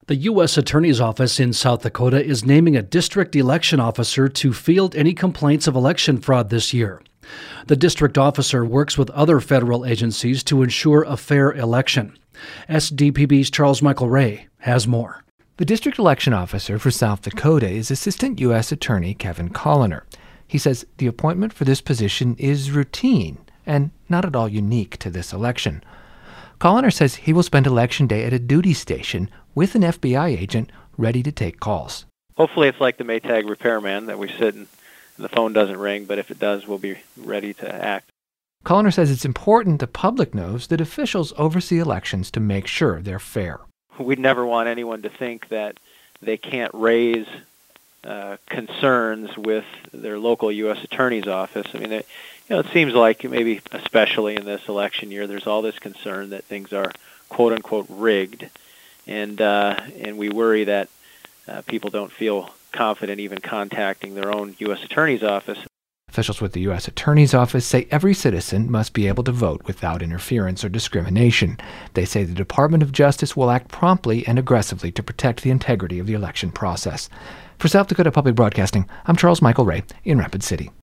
The U.S. Attorney's Office in South Dakota is naming a district election officer to field any complaints of election fraud this year. The district officer works with other federal agencies to ensure a fair election. SDPB's Charles Michael Ray has more. The district election officer for South Dakota is Assistant U.S. Attorney Kevin Colliner. He says the appointment for this position is routine and not at all unique to this election. Colliner says he will spend Election Day at a duty station with an FBI agent ready to take calls. Hopefully it's like the Maytag repairman that we sit and the phone doesn't ring, but if it does, we'll be ready to act. Colliner says it's important the public knows that officials oversee elections to make sure they're fair. We'd never want anyone to think that they can't raise concerns with their local U.S. Attorney's Office. I mean, it seems like maybe especially in this election year, there's all this concern that things are quote-unquote rigged, and we worry that people don't feel confident even contacting their own U.S. Attorney's Office. Officials with the U.S. Attorney's Office say every citizen must be able to vote without interference or discrimination. They say the Department of Justice will act promptly and aggressively to protect the integrity of the election process. For South Dakota Public Broadcasting, I'm Charles Michael Ray in Rapid City.